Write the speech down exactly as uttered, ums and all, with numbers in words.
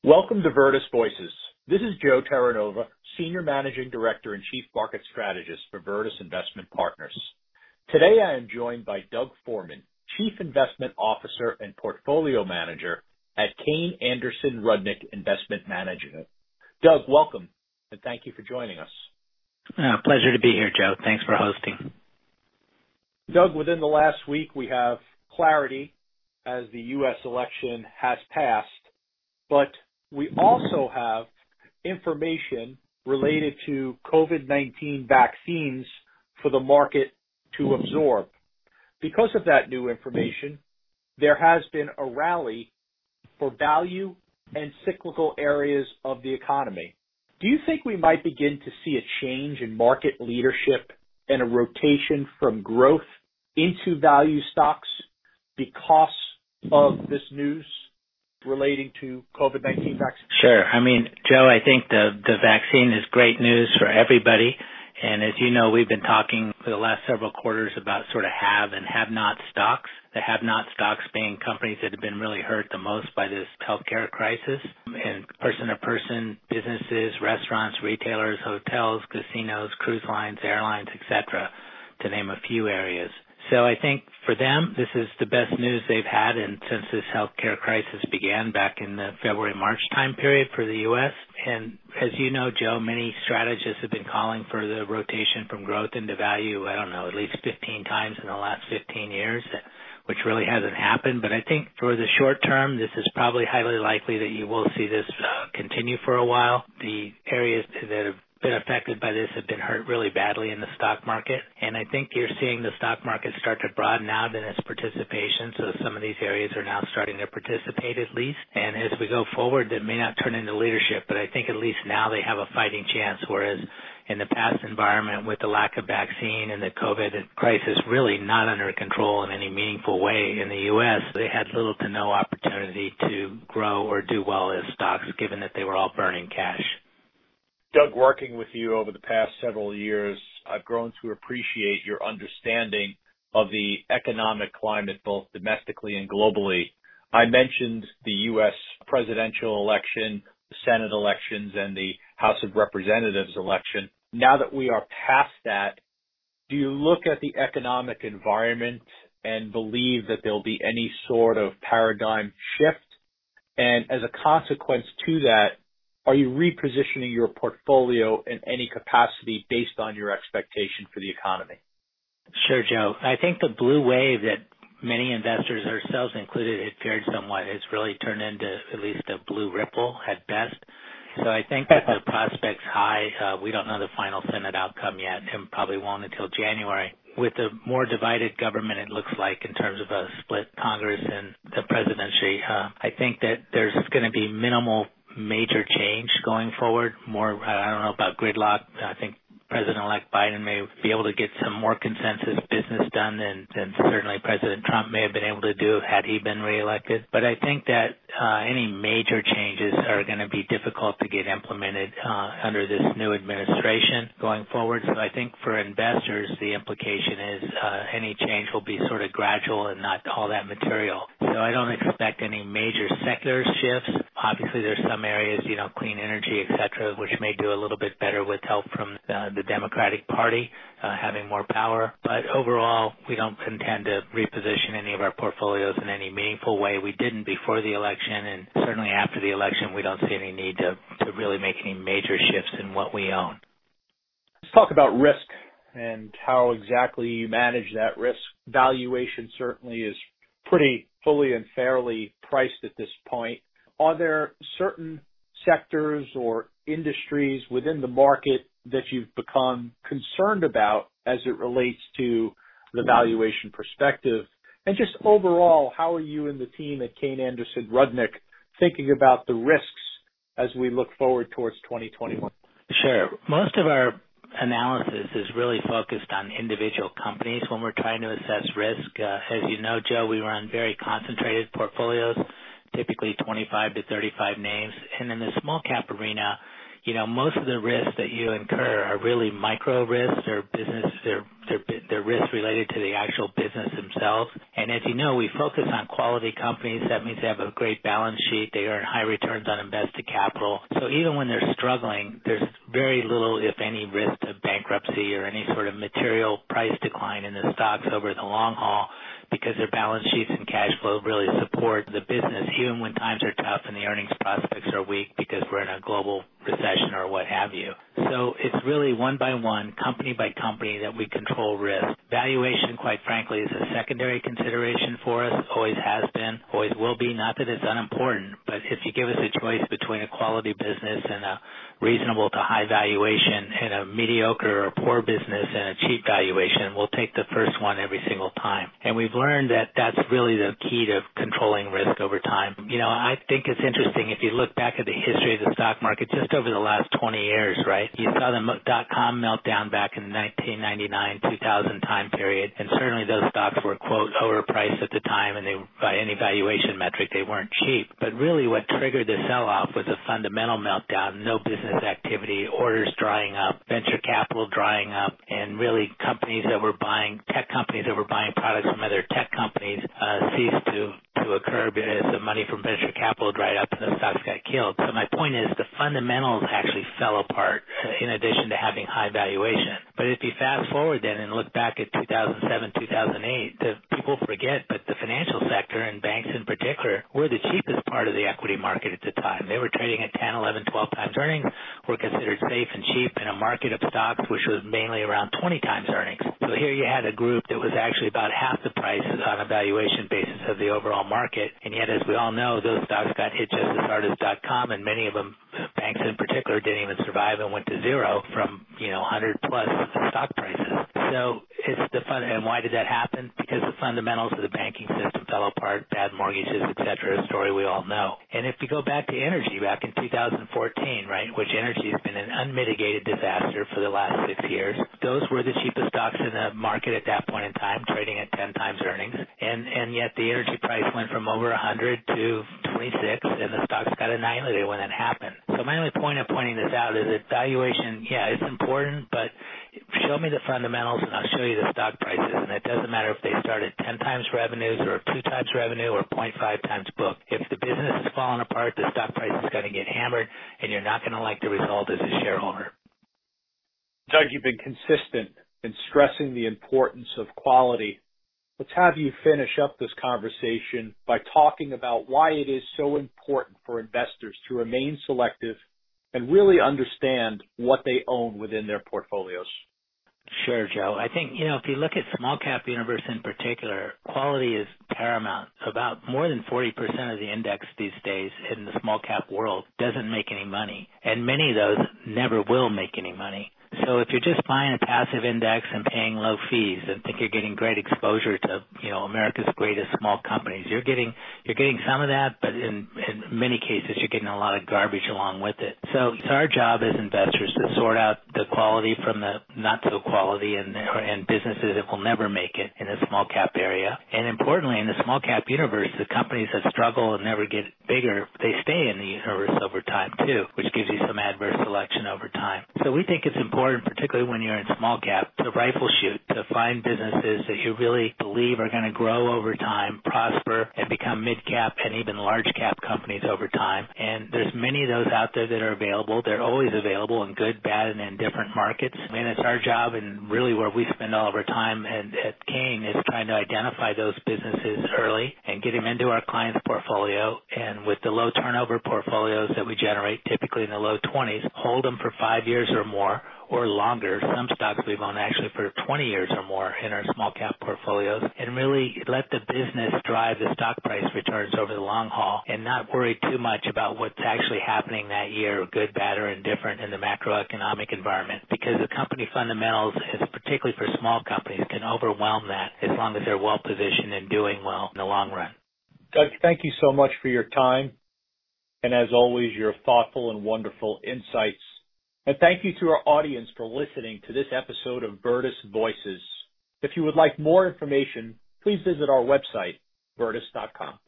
Welcome to Virtus Voices. This is Joe Terranova, Senior Managing Director and Chief Market Strategist for Virtus Investment Partners. Today I am joined by Doug Foreman, Chief Investment Officer and Portfolio Manager at Kayne Anderson Rudnick Investment Management. Doug, welcome, and thank you for joining us. Uh, pleasure to be here, Joe. Thanks for hosting. Doug, within the last week we have clarity as the U S election has passed, but we also have information related to COVID nineteen vaccines for the market to absorb. Because of that new information, there has been a rally for value and cyclical areas of the economy. Do you think we might begin to see a change in market leadership and a rotation from growth into value stocks because of this news relating to COVID nineteen vaccine? Sure. I mean, Joe, I think the, the vaccine is great news for everybody. And as you know, we've been talking for the last several quarters about sort of have and have not stocks. The have not stocks being companies that have been really hurt the most by this healthcare crisis, and person to person businesses, restaurants, retailers, hotels, casinos, cruise lines, airlines, et cetera, to name a few areas. So I think for them, this is the best news they've had and since this healthcare crisis began back in the February-March time period for the U S. And as you know, Joe, many strategists have been calling for the rotation from growth into value, I don't know, at least fifteen times in the last fifteen years, which really hasn't happened. But I think for the short term, this is probably highly likely that you will see this uh, continue for a while. The areas that have been affected by this have been hurt really badly in the stock market. And I think you're seeing the stock market start to broaden out in its participation. So some of these areas are now starting to participate at least. And as we go forward, that may not turn into leadership, but I think at least now they have a fighting chance. Whereas in the past environment with the lack of vaccine and the COVID crisis really not under control in any meaningful way in the U S, they had little to no opportunity to grow or do well as stocks given that they were all burning cash. Doug, working with you over the past several years, I've grown to appreciate your understanding of the economic climate both domestically and globally. I mentioned the U S presidential election, the Senate elections, and the House of Representatives election. Now that we are past that, do you look at the economic environment and believe that there'll be any sort of paradigm shift? And as a consequence to that, are you repositioning your portfolio in any capacity based on your expectation for the economy? Sure, Joe. I think the blue wave that many investors, ourselves included, had feared somewhat has really turned into at least a blue ripple at best. So I think that the prospect's high. Uh, we don't know the final Senate outcome yet and probably won't until January. With a more divided government, it looks like, in terms of a split Congress and the presidency, uh, I think that there's going to be minimal major change going forward. More, I don't know about gridlock. I think President-elect Biden may be able to get some more consensus business done than, than certainly President Trump may have been able to do had he been reelected. But I think that uh, any major changes are going to be difficult to get implemented uh, under this new administration going forward. So I think for investors, the implication is uh, any change will be sort of gradual and not all that material. So I don't expect any major secular shifts. Obviously, there's some areas, you know, clean energy, et cetera, which may do a little bit better with help from uh, the Democratic Party uh, having more power. But overall, we don't intend to reposition any of our portfolios in any meaningful way. We didn't before the election, and certainly after the election, we don't see any need to, to really make any major shifts in what we own. Let's talk about risk and how exactly you manage that risk. Valuation certainly is pretty fully and fairly priced at this point. Are there certain sectors or industries within the market that you've become concerned about as it relates to the valuation perspective? And just overall, how are you and the team at Kayne Anderson Rudnick thinking about the risks as we look forward towards twenty twenty-one? Sure. Most of our analysis is really focused on individual companies when we're trying to assess risk. Uh, as you know, Joe, we run very concentrated portfolios, typically twenty-five to thirty-five names. And in the small cap arena, you know, most of the risks that you incur are really micro risks or business, they're, they're, they're risks related to the actual business themselves. And as you know, we focus on quality companies. That means they have a great balance sheet. They earn high returns on invested capital. So even when they're struggling, there's very little, if any, risk of bankruptcy or any sort of material price decline in the stocks over the long haul, because their balance sheets and cash flow really support the business even when times are tough and the earnings prospects are weak because we're in a global recession or what have you. So it's really one by one, company by company that we control risk. Valuation, quite frankly, is a secondary consideration for us, always has been, always will be. Not that it's unimportant, but if you give us a choice between a quality business and a reasonable to high valuation and a mediocre or poor business and a cheap valuation, we'll take the first one every single time. And we've learned that that's really the key to controlling risk over time. You know, I think it's interesting if you look back at the history of the stock market just over the last twenty years, right? You saw the dot-com meltdown back in the nineteen ninety-nine two thousand time period, and certainly those stocks were, quote, overpriced at the time, and they, by any valuation metric, they weren't cheap. But really what triggered the sell-off was a fundamental meltdown, no business activity, orders drying up, venture capital drying up, and really companies that were buying, tech companies that were buying products from other tech companies uh, ceased to, to occur as the money from venture capital dried up and the stocks got killed. So my point is the fundamentals actually fell apart uh, in addition to having high valuation. But if you fast forward then and look back at two thousand seven, two thousand eight, the people forget, but the financial sector and banks in particular were the cheapest part of the equity market at the time. They were trading at ten, eleven, twelve times earnings, were considered safe and cheap in a market of stocks which was mainly around twenty times earnings. So here you had a group that was actually about half the price on a valuation basis of the overall market, and yet as we all know, those stocks got hit just as hard as dot-com, and many of them, banks in particular, didn't even survive and went to zero from, you know, one hundred plus stock prices. So it's the fun, and why did that happen? Because the fundamentals of the banking system fell apart, bad mortgages, et cetera, a story we all know. And if you go back to energy, back in two thousand fourteen, right, which energy has been an unmitigated disaster for the last six years, those were the cheapest stocks in the market at that point in time, trading at ten times earnings. And, and yet the energy price went from over one hundred to twenty-six, and the stocks got annihilated when that happened. So my only point of pointing this out is that valuation, yeah, it's important, but show me the fundamentals and I'll show you the stock prices. And it doesn't matter if they start at ten times revenues or two times revenue or zero point five times book. If the business is falling apart, the stock price is going to get hammered, and you're not going to like the result as a shareholder. Doug, you've been consistent in stressing the importance of quality. Let's have you finish up this conversation by talking about why it is so important for investors to remain selective and really understand what they own within their portfolios. Sure, Joe. I think, you know, if you look at small cap universe in particular, quality is paramount. About more than forty percent of the index these days in the small cap world doesn't make any money, and many of those never will make any money. So if you're just buying a passive index and paying low fees and think you're getting great exposure to, you know, America's greatest small companies, you're getting you're getting some of that, but in, in many cases you're getting a lot of garbage along with it. So it's our job as investors to sort out the quality from the not so quality and and businesses that will never make it in the small cap area. And importantly, in the small cap universe, the companies that struggle and never get bigger, they stay in the universe over time too, which gives you some adverse selection over time. So we think it's important, particularly when you're in small cap, to rifle shoot, to find businesses that you really believe are going to grow over time, prosper, and become mid-cap and even large-cap companies over time. And there's many of those out there that are available. They're always available in good, bad, and in different markets. And it's our job, and really where we spend all of our time at, at Kane, is trying to identify those businesses early and get them into our clients' portfolio. And with the low turnover portfolios that we generate, typically in the low twenties, hold them for five years or more, or longer. Some stocks we've owned actually for twenty years or more in our small cap portfolios, and really let the business drive the stock price returns over the long haul and not worry too much about what's actually happening that year, good, bad, or indifferent in the macroeconomic environment, because the company fundamentals, particularly for small companies, can overwhelm that as long as they're well positioned and doing well in the long run. Doug, thank you so much for your time, and as always, your thoughtful and wonderful insights. And thank you to our audience for listening to this episode of Virtus Voices. If you would like more information, please visit our website, virtus dot com.